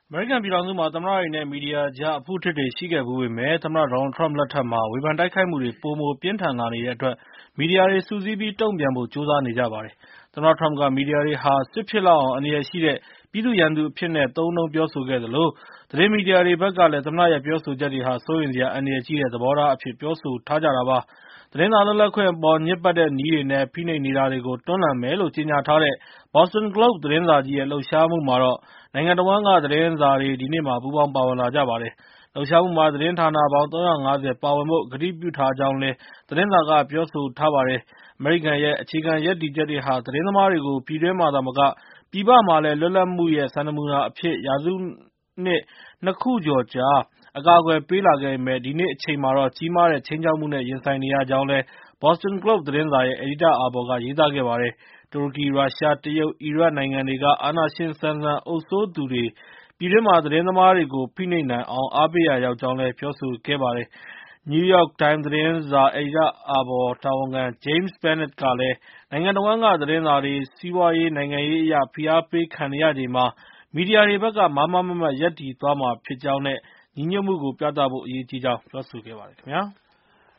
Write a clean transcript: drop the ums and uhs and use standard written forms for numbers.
အမေရိကန်ပြည်ထောင်စုမှာ သမ္မတတွေနဲ့ မီဒီယာကြား အဖုအထစ်တွေ ရှိခဲ့ဖူးပေမယ့် သမ္မတ Donald Trump လက်ထက်မှာ ဝေဖန်တိုက်ခိုက်မှုတွေ ပိုမိုပြင်းထန်လာနေတဲ့အတွက် မီဒီယာတွေ စုစည်းပြီး တုံ့ပြန်ဖို့ ကြိုးစားနေကြပါတယ်။ သမ္မတ Trump က မီဒီယာတွေဟာ စစ်ဖြစ်လောက်အောင် အန္တရာယ်ရှိတဲ့ ပြည်သူ့ရန်သူအဖြစ်နဲ့ သုံးနှုန်းပြောဆိုခဲ့သလို သတင်းမီဒီယာတွေဘက်ကလည်း သမ္မတရဲ့ ပြောဆိုချက်တွေဟာ စိုးရိမ်စရာ အန္တရာယ်ကြီးတဲ့ သဘောထားအဖြစ် ပြောဆိုထားကြတာပါ။ သတင်းစာလွတ်လပ်ခွင့်အပေါ် ညစ်ပတ်တဲ့နည်းတွေနဲ့ ဖိနှိပ်နေတာတွေကို တွန်းလှန်မယ်လို့ ကြေညာထားတဲ့ Boston Globe သတင်းစာကြီးရဲ့ လှုပ်ရှားမှုမှာတော့ နိုင်ငံတဝန်းက သတင်းစာတွေ ဒီနေ့မှာ ပူးပေါင်းပါဝင်လာကြပါတယ်။ လှုပ်ရှားမှုမှာ သတင်းဌာနပေါင်း ၃၅၀ ပါဝင်ဖို့ ကတိပြုထားကြောင်းလည်း သတင်းစာက ပြောဆိုထားပါတယ်။ အမေရိကန်ရဲ့ အခြေခံရပ်တည်ချက်တွေဟာ သတင်းသမားတွေကို ပြည်တွင်းမှာသာမက ပြည်ပမှာလည်း လွတ်လပ်မှုရဲ့ စံနမူနာအဖြစ် ရာစုနှစ် ၂ ခုကျော်ကြာ အကာအကွယ်ပေးလာခဲ့ပေမယ့် ဒီနေ့အချိန်မှာတော့ ကြီးမားတဲ့ ခြိမ်းခြောက်မှုနဲ့ ရင်ဆိုင်နေရကြောင်းလည်း Boston Globe သတင်းစာရဲ့ အယ်ဒီတာအာဘော်က ရေးသားခဲ့ပါတယ်။ တူရကီ၊ ရုရှား၊ တရုတ်၊ အီရတ်နိုင်ငံတွေက အာဏာရှင်ဆန်ဆန်အုပ်စိုးသူတွေ ပြည်တွင်းမှာ သတင်းသမားတွေကို ဖိနှိပ်နိုင်အောင် အားပေးရာရောက်ကြောင်းလည်း ပြောဆိုခဲ့ပါတယ်။ New York Times သတင်းစာ အယ်ဒီတာအာဘော်တာဝန်ခံ James Bennet ကလည်း နိုင်ငံတဝန်းက သတင်းစာတွေ စီးပွားရေး၊ နိုင်ငံရေးအရ ဖိအားပေးခံနေရချိန်မှာ မီဒီယာတွေဘက်က မားမားမတ်မတ် ရပ်တည်သွားမှာဖြစ်ကြောင်းနဲ့ ညီညွတ်မှုကို ပြသဖို့ အရေးကြီးကြောင်း ပြောဆိုခဲ့ပါတယ်ခင်ဗျာ။